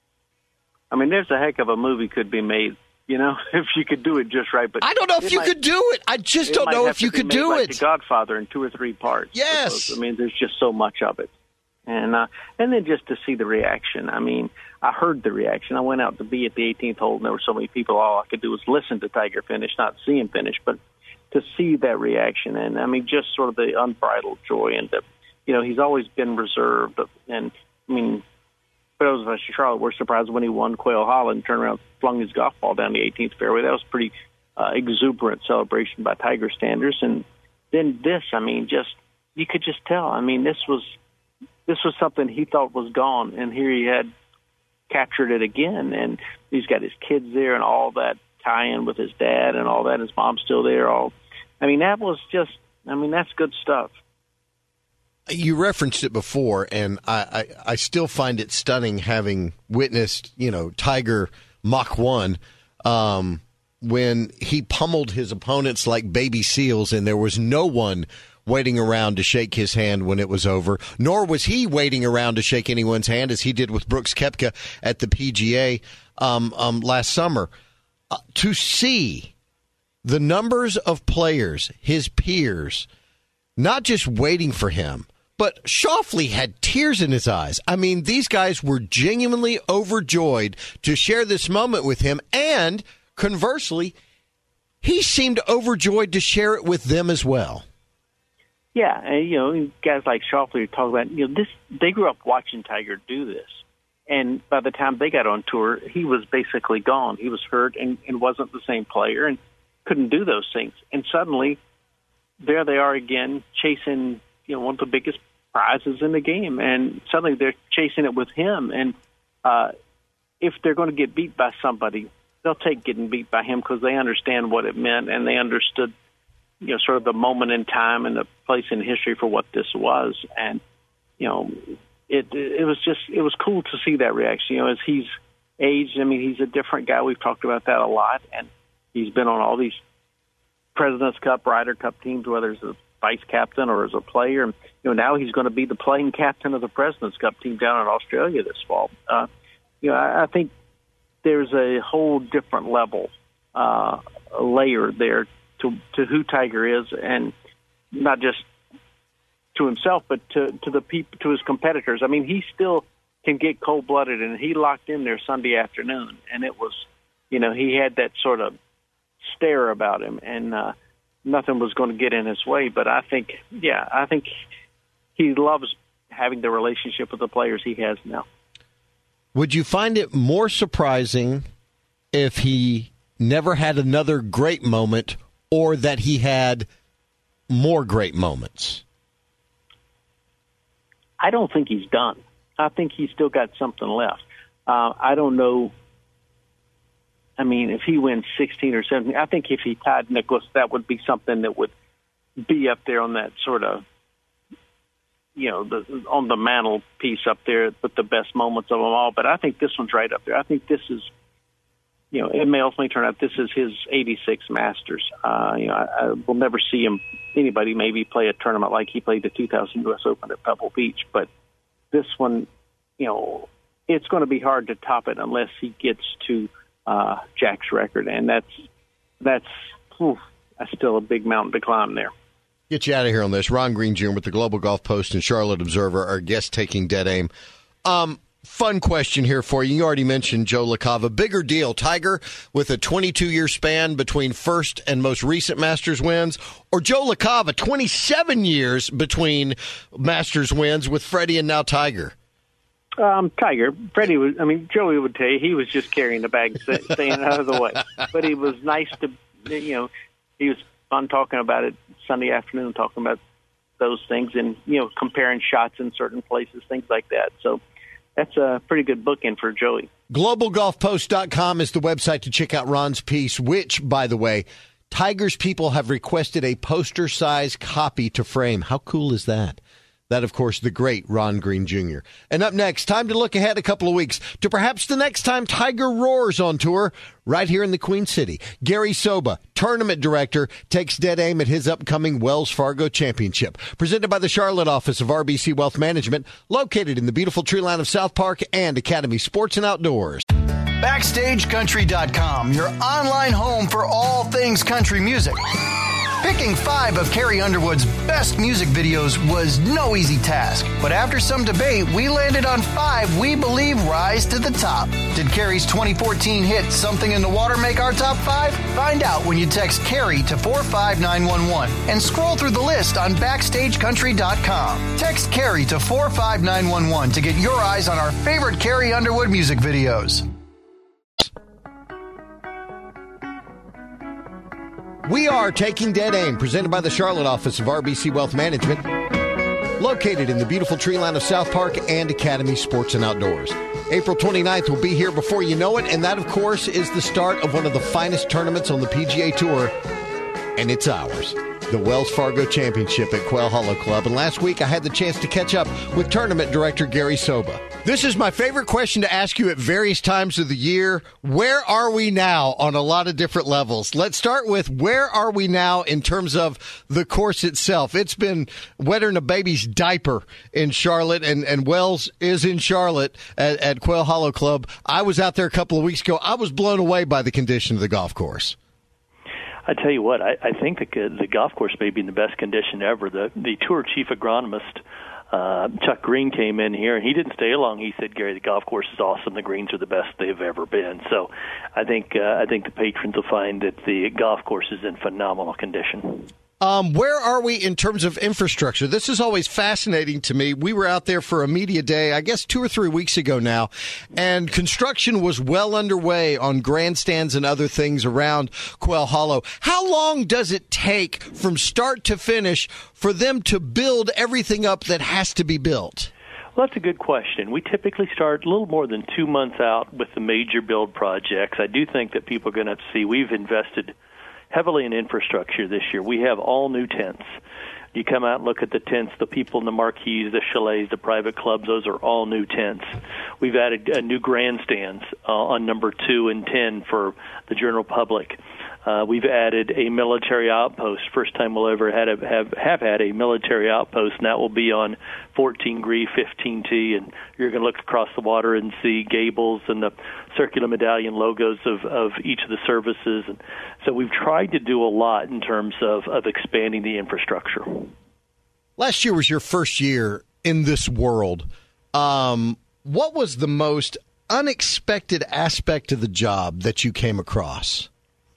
I mean, there's a heck of a movie could be made, if you could do it just right. But
I don't know if you could do it. I just don't know if you could do it.
Like The Godfather in 2 or 3 parts.
Yes.
Because, there's just so much of it. And then just to see the reaction. I heard the reaction. I went out to be at the 18th hole, and there were so many people. All I could do was listen to Tiger finish, not see him finish. But to see that reaction, and just sort of the unbridled joy, and he's always been reserved. And for those of us in Charlotte, we're surprised when he won Quail Holland, turned around, flung his golf ball down the 18th fairway. That was pretty exuberant celebration by Tiger standards. And then this, you could just tell. This was something he thought was gone, and here he had captured it again. And he's got his kids there and all that tie-in with his dad and all that. His mom's still there. That was just, that's good stuff.
You referenced it before, and I still find it stunning having witnessed, Tiger Mach 1 when he pummeled his opponents like baby seals, and there was no one waiting around to shake his hand when it was over, nor was he waiting around to shake anyone's hand as he did with Brooks Koepka at the PGA last summer. To see the numbers of players, his peers, not just waiting for him, but Schauffele had tears in his eyes. These guys were genuinely overjoyed to share this moment with him, and conversely, he seemed overjoyed to share it with them as well.
Yeah, and guys like Schauffele talk about they grew up watching Tiger do this, and by the time they got on tour, he was basically gone. He was hurt and wasn't the same player and couldn't do those things. And suddenly, there they are again chasing one of the biggest prizes in the game, and suddenly they're chasing it with him. And if they're going to get beat by somebody, they'll take getting beat by him because they understand what it meant, and they understood sort of the moment in time and the place in history for what this was. And, it was cool to see that reaction. As he's aged, he's a different guy. We've talked about that a lot. And he's been on all these President's Cup, Ryder Cup teams, whether as a vice captain or as a player. And, now he's going to be the playing captain of the President's Cup team down in Australia this fall. I think there's a whole different level, layer there to who Tiger is, and not just to himself, but to the people, to his competitors. He still can get cold-blooded, and he locked in there Sunday afternoon, and it was, he had that sort of stare about him, and nothing was going to get in his way. But I think he loves having the relationship with the players he has now.
Would you find it more surprising if he never had another great moment, or that he had more great moments?
I don't think he's done. I think he's still got something left. I don't know. I mean, if he wins 16 or 17, I think if he tied Nicklaus, that would be something that would be up there on that sort of, on the mantelpiece up there with the best moments of them all. But I think this one's right up there. I think this is, it may ultimately turn out this is his 86 Masters. I will never see anybody maybe play a tournament like he played the 2000 U.S. Open at Pebble Beach. But this one, it's going to be hard to top it unless he gets to Jack's record. And that's still a big mountain to climb there.
Get you out of here on this. Ron Green Jr. with the Global Golf Post and Charlotte Observer, our guest taking Dead Aim. Fun question here for you. You already mentioned Joe LaCava. Bigger deal, Tiger with a 22-year span between first and most recent Masters wins, or Joe LaCava, 27 years between Masters wins with Freddie and now Tiger?
Tiger. Freddie was, Joey would tell you he was just carrying the bag, staying out of the way. But he was nice to, he was fun talking about it Sunday afternoon, talking about those things and, comparing shots in certain places, things like that. So that's a pretty good bookend for Joey.
GlobalGolfPost.com is the website to check out Ron's piece, which, by the way, Tiger's people have requested a poster-size copy to frame. How cool is that? That, of course, the great Ron Green Jr. And up next, time to look ahead a couple of weeks to perhaps the next time Tiger roars on tour right here in the Queen City. Gary Soba, tournament director, takes Dead Aim at his upcoming Wells Fargo Championship. Presented by the Charlotte office of RBC Wealth Management, located in the beautiful tree line of South Park and Academy Sports and Outdoors.
BackstageCountry.com, your online home for all things country music. Picking 5 of Carrie Underwood's best music videos was no easy task. But after some debate, we landed on 5 we believe rise to the top. Did Carrie's 2014 hit Something in the Water make our top 5? Find out when you text Carrie to 45911 and scroll through the list on BackstageCountry.com. Text Carrie to 45911 to get your eyes on our favorite Carrie Underwood music videos.
We are taking Dead Aim, presented by the Charlotte office of RBC Wealth Management, located in the beautiful tree line of South Park and Academy Sports and Outdoors. April 29th will be here before you know it, and that, of course, is the start of one of the finest tournaments on the PGA Tour, and it's ours. The Wells Fargo Championship at Quail Hollow Club. And last week I had the chance to catch up with tournament director Gary Soba. This is my favorite question to ask you at various times of the year. Where are we now on a lot of different levels? Let's start with where are we now in terms of the course itself? It's been wetter than a baby's diaper in Charlotte, and Wells is in Charlotte at Quail Hollow Club. I was out there a couple of weeks ago. I was blown away by the condition of the golf course.
I tell you what, I think the golf course may be in the best condition ever. The tour chief agronomist, Chuck Green, came in here, and he didn't stay long. He said, Gary, the golf course is awesome. The greens are the best they've ever been. So I think the patrons will find that the golf course is in phenomenal condition.
Where are we in terms of infrastructure? This is always fascinating to me. We were out there for a media day, I guess 2 or 3 weeks ago now, and construction was well underway on grandstands and other things around Quail Hollow. How long does it take from start to finish for them to build everything up that has to be built?
Well, that's a good question. We typically start a little more than 2 months out with the major build projects. I do think that people are going to see we've invested heavily in infrastructure this year. We have all new tents. You come out and look at the tents, the people in the marquees, the chalets, the private clubs, those are all new tents. We've added new grandstands on number 2 and 10 for the general public. We've added a military outpost. First time we'll ever have had a military outpost, and that will be on 14 Gree, 15T, and you're going to look across the water and see gables and the circular medallion logos of each of the services. And so we've tried to do a lot in terms of expanding the infrastructure. Last
year was your first year in this world. what was the most unexpected aspect of the job that you came across?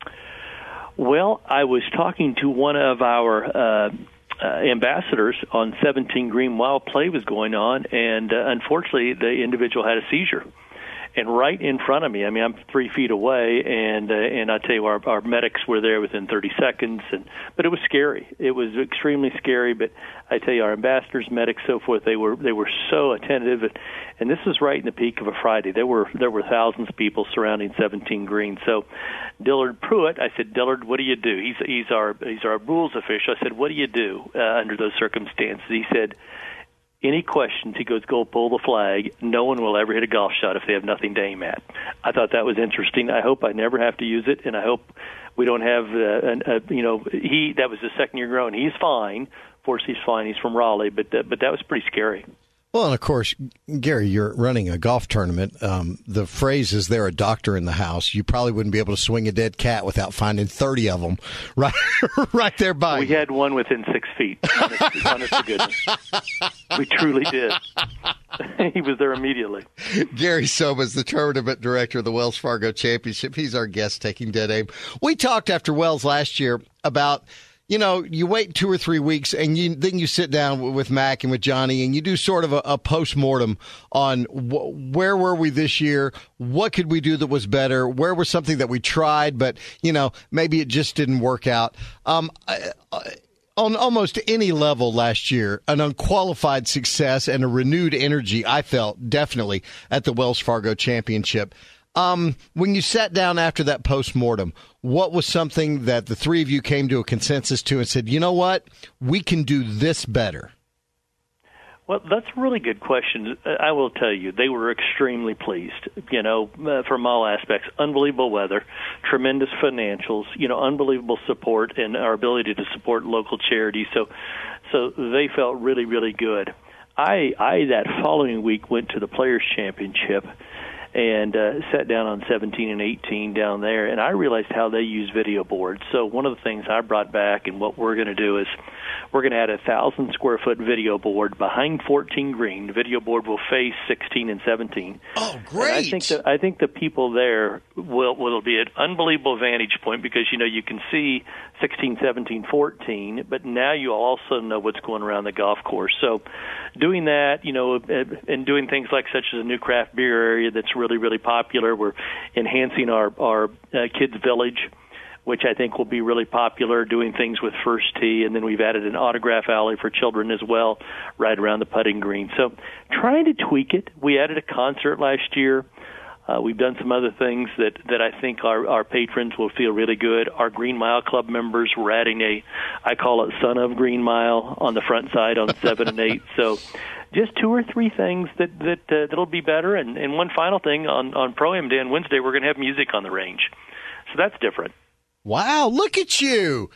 Well, I was talking to one of our ambassadors on 17 green while play was going on, and unfortunately the individual had a seizure. And right in front of me, I mean, I'm 3 feet away, and I tell you, our medics were there within 30 seconds. But it was scary. It was extremely scary. But I tell you, our ambassadors, medics, so forth, they were so attentive. And this was right in the peak of a Friday. There were thousands of people surrounding 17 green. So Dillard Pruitt, I said, Dillard, what do you do? He's our rules official. I said, what do you do under those circumstances? He said, any questions, he goes, go pull the flag. No one will ever hit a golf shot if they have nothing to aim at. I thought that was interesting. I hope I never have to use it, and I hope we don't have, that was his second year growing. He's fine. Of course, he's fine. He's from Raleigh, but that was pretty scary.
Well, and of course, Gary, you're running a golf tournament. The phrase is there a doctor in the house. You probably wouldn't be able to swing a dead cat without finding 30 of them right there by
you. We had one within 6 feet. Honest to goodness. We truly did. He was there immediately.
Gary Sobas, the tournament director of the Wells Fargo Championship. He's our guest taking dead aim. We talked after Wells last year about, you wait 2 or 3 weeks, and then you sit down with Mac and with Johnny, and you do sort of a post-mortem on where were we this year, what could we do that was better, where was something that we tried, but, maybe it just didn't work out. On almost any level last year, an unqualified success and a renewed energy, I felt, definitely, at the Wells Fargo Championship. When you sat down after that post-mortem, what was something that the three of you came to a consensus to and said, you know what, we can do this better?
Well, that's a really good question. I will tell you, they were extremely pleased, from all aspects. Unbelievable weather, tremendous financials, unbelievable support, and our ability to support local charities. So they felt really, really good. I that following week went to the Players' Championship and sat down on 17 and 18 down there, and I realized how they use video boards. So one of the things I brought back and what we're going to do is we're going to add a 1,000-square-foot video board behind 14 green. The video board will face 16 and 17.
Oh, great!
And I think the people there will be an unbelievable vantage point because, you can see 16, 17, 14, but now you also know what's going around the golf course. So doing that, and doing things like such as a new craft beer area that's really, really popular. We're enhancing our kids' village, which I think will be really popular, doing things with First Tee, and then we've added an autograph alley for children as well right around the putting green. So trying to tweak it. We added a concert last year. We've done some other things that I think our patrons will feel really good. Our Green Mile Club members, we're adding I call it Son of Green Mile on the front side on 7 and 8. So just 2 or 3 things that'll be better. And one final thing, on Pro-Am Day on Wednesday, we're going to have music on the range. So that's different.
Wow, look at you.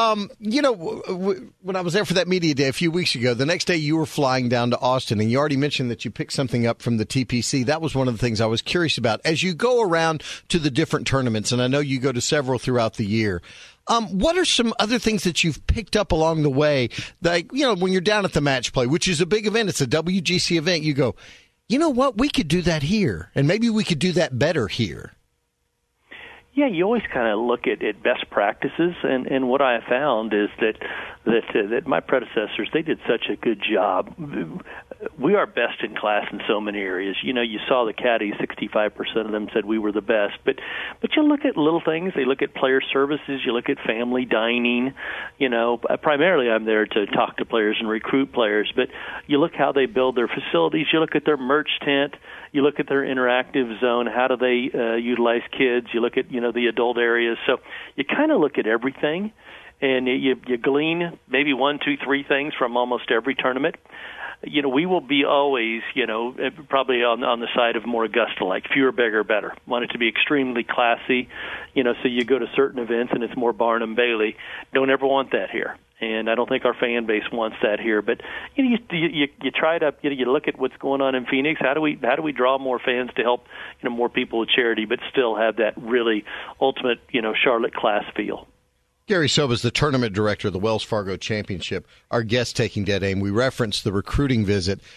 When I was there for that media day a few weeks ago, the next day you were flying down to Austin, and you already mentioned that you picked something up from the TPC. That was one of the things I was curious about. As you go around to the different tournaments, and I know you go to several throughout the year, what are some other things that you've picked up along the way? Like, when you're down at the match play, which is a big event, it's a WGC event, you go, you know what, we could do that here, and maybe we could do that better here.
Yeah, you always kind of look at best practices, and what I have found is that my predecessors, they did such a good job. We are best in class in so many areas. You saw the caddies, 65% of them said we were the best. But you look at little things. They look at player services. You look at family dining. Primarily I'm there to talk to players and recruit players. But you look how they build their facilities. You look at their merch tent. You look at their interactive zone. How do they utilize kids? You look at, the adult areas. So you kind of look at everything, and you glean maybe 1, 2, 3 things from almost every tournament. We will be always, probably on the side of more Augusta, like fewer, bigger, better. Want it to be extremely classy, so you go to certain events and it's more Barnum Bailey. Don't ever want that here. And I don't think our fan base wants that here. But you try to you look at what's going on in Phoenix. How do we draw more fans to help more people with charity, but still have that really ultimate Charlotte class feel?
Gary Sobas, the tournament director of the Wells Fargo Championship, our guest taking dead aim. We referenced the recruiting visit.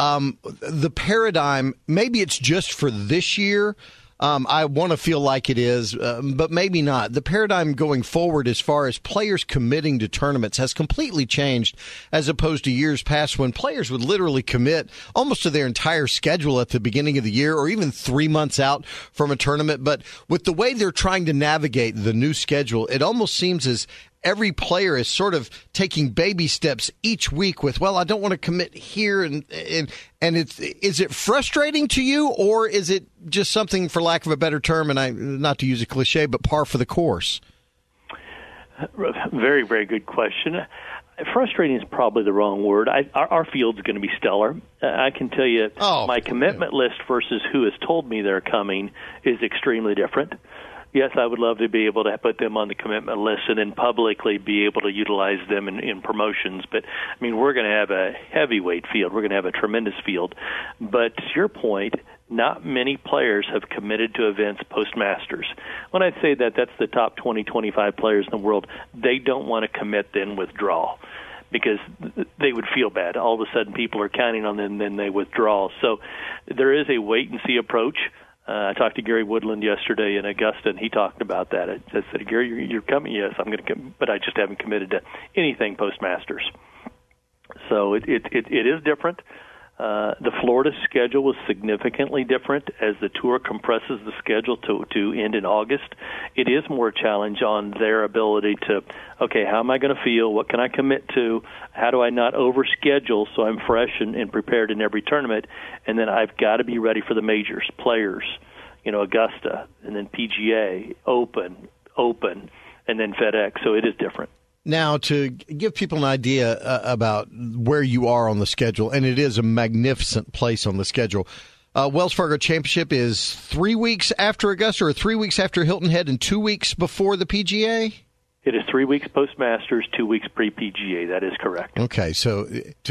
the paradigm, maybe it's just for this year. I want to feel like it is, but maybe not. The paradigm going forward as far as players committing to tournaments has completely changed as opposed to years past when players would literally commit almost to their entire schedule at the beginning of the year or even 3 months out from a tournament. But with the way they're trying to navigate the new schedule, it almost seems as every player is sort of taking baby steps each week with, well, I don't want to commit here. And is it frustrating to you, or is it just something, for lack of a better term, and not to use a cliche, but par for the course?
Very, very good question. Frustrating is probably the wrong word. Our field's going to be stellar. I can tell you my commitment list versus who has told me they're coming is extremely different. Yes, I would love to be able to put them on the commitment list and then publicly be able to utilize them in promotions. But, I mean, we're going to have a heavyweight field. We're going to have a tremendous field. But to your point, not many players have committed to events post-Masters. When I say that, that's the top 20, 25 players in the world. They don't want to commit, then withdraw, because they would feel bad. All of a sudden people are counting on them, then they withdraw. So there is a wait-and-see approach. I talked to Gary Woodland yesterday in Augusta, and he talked about that. I said, Gary, you're coming? Yes, I'm going to come, but I just haven't committed to anything post-Masters. So it is different. The Florida schedule was significantly different as the tour compresses the schedule to end in August. It is more a challenge on their ability to, okay, how am I going to feel? What can I commit to? How do I not overschedule so I'm fresh and prepared in every tournament? And then I've got to be ready for the majors, players, Augusta, and then PGA, Open, and then FedEx. So it is different.
Now, to give people an idea about where you are on the schedule, and it is a magnificent place on the schedule, Wells Fargo Championship is 3 weeks after Augusta, or 3 weeks after Hilton Head, and 2 weeks before the PGA?
It is 3 weeks post-Masters, 2 weeks pre-PGA. That is correct.
Okay, so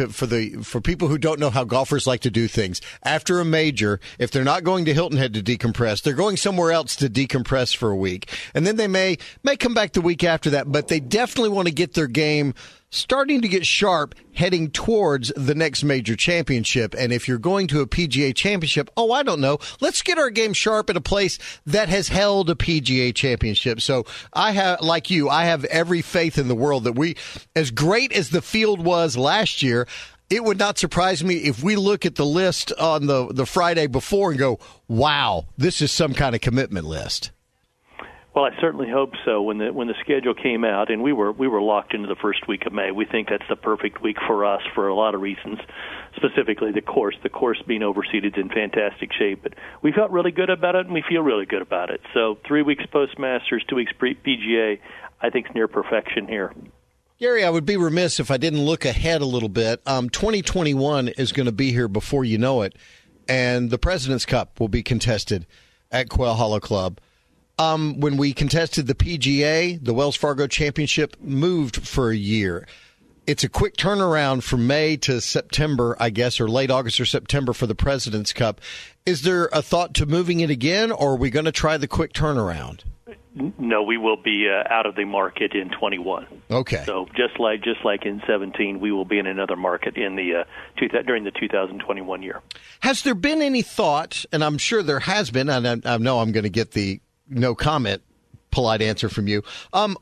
for people who don't know how golfers like to do things, after a major, if they're not going to Hilton Head to decompress, they're going somewhere else to decompress for a week. And then they may come back the week after that, but they definitely want to get their game starting to get sharp heading towards the next major championship. And if you're going to a PGA championship, I don't know, let's get our game sharp at a place that has held a PGA championship. So I have every faith in the world that as great as the field was last year, it would not surprise me if we look at the list on the Friday before and go, wow, this is some kind of commitment list.
Well, I certainly hope so. When the schedule came out, and we were locked into the first week of May, we think that's the perfect week for us for a lot of reasons. Specifically, the course being overseeded is in fantastic shape. But we felt really good about it, and we feel really good about it. So 3 weeks post-Masters, 2 weeks pre-PGA, I think is near perfection here.
Gary, I would be remiss if I didn't look ahead a little bit. 2021 is going to be here before you know it, and the President's Cup will be contested at Quail Hollow Club. When we contested the PGA, the Wells Fargo Championship moved for a year. It's a quick turnaround from May to September, I guess, or late August or September for the President's Cup. Is there a thought to moving it again, or are we going to try the quick turnaround?
No, we will be out of the market in 21.
Okay.
So just like in 17, we will be in another market in the during the 2021 year.
Has there been any thought, and I'm sure there has been, and I know I'm going to get the no comment polite answer from you, on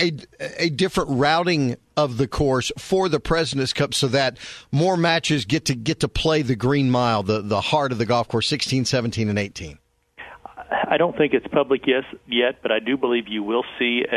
a different routing of the course for the President's Cup so that more matches get to play the Green Mile, the heart of the golf course, 16, 17, and 18?
I don't think it's public yet, but I do believe you will see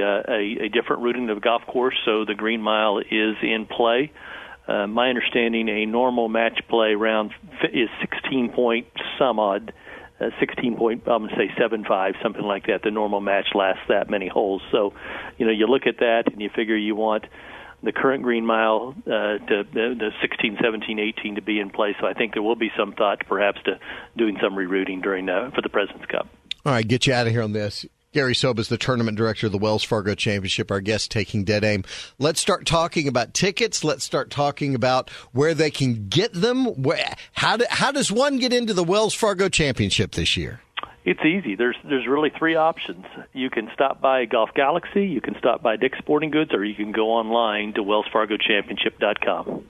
a different routing of the golf course, so the Green Mile is in play. My understanding, a normal match play round is 16 point some odd. 16 point, I'm going to say 7.5, something like that. The normal match lasts that many holes. So, you look at that and you figure you want the current Green Mile to the 16, 17, 18 to be in place. So I think there will be some thought perhaps to doing some rerouting for the President's Cup.
All right, get you out of here on this. Gary Sobis, the tournament director of the Wells Fargo Championship, our guest taking Dead Aim. Let's start talking about tickets. Let's start talking about where they can get them. How does one get into the Wells Fargo Championship this year?
It's easy. There's really three options. You can stop by Golf Galaxy, you can stop by Dick's Sporting Goods, or you can go online to wellsfargochampionship.com.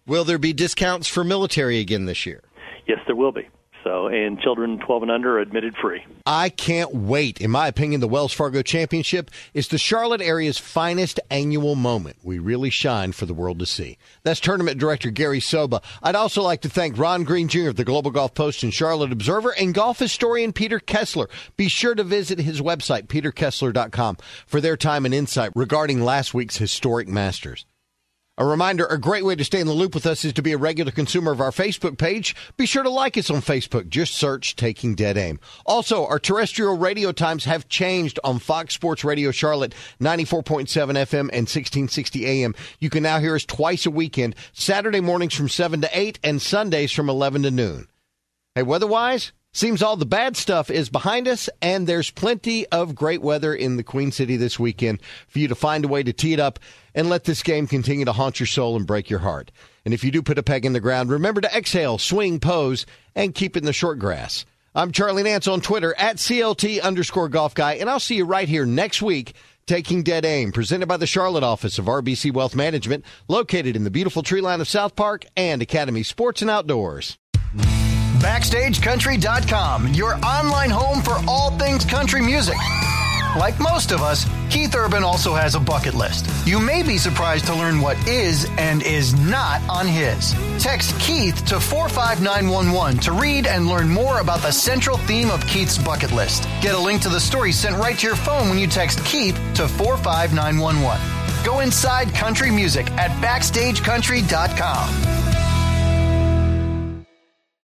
Will there be discounts for military again this year?
Yes, there will be. So, and children 12 and under are admitted free.
I can't wait. In my opinion, the Wells Fargo Championship is the Charlotte area's finest annual moment. We really shine for the world to see. That's Tournament Director Gary Soba. I'd also like to thank Ron Green Jr. of the Global Golf Post and Charlotte Observer and golf historian Peter Kessler. Be sure to visit his website, peterkessler.com, for their time and insight regarding last week's historic Masters. A reminder, a great way to stay in the loop with us is to be a regular consumer of our Facebook page. Be sure to like us on Facebook. Just search Taking Dead Aim. Also, our terrestrial radio times have changed on Fox Sports Radio Charlotte, 94.7 FM and 1660 AM. You can now hear us twice a weekend, Saturday mornings from 7 to 8 and Sundays from 11 to noon. Hey, weather-wise, seems all the bad stuff is behind us, and there's plenty of great weather in the Queen City this weekend for you to find a way to tee it up and let this game continue to haunt your soul and break your heart. And if you do put a peg in the ground, remember to exhale, swing, pose, and keep it in the short grass. I'm Charlie Nance on Twitter, at CLT_golf guy, and I'll see you right here next week, Taking Dead Aim, presented by the Charlotte office of RBC Wealth Management, located in the beautiful tree line of South Park and Academy Sports and Outdoors.
BackstageCountry.com, your online home for all things country music. Like most of us, Keith Urban also has a bucket list. You may be surprised to learn what is and is not on his. Text Keith to 45911 to read and learn more about the central theme of Keith's bucket list. Get a link to the story sent right to your phone when you text Keith to 45911. Go inside country music at BackstageCountry.com.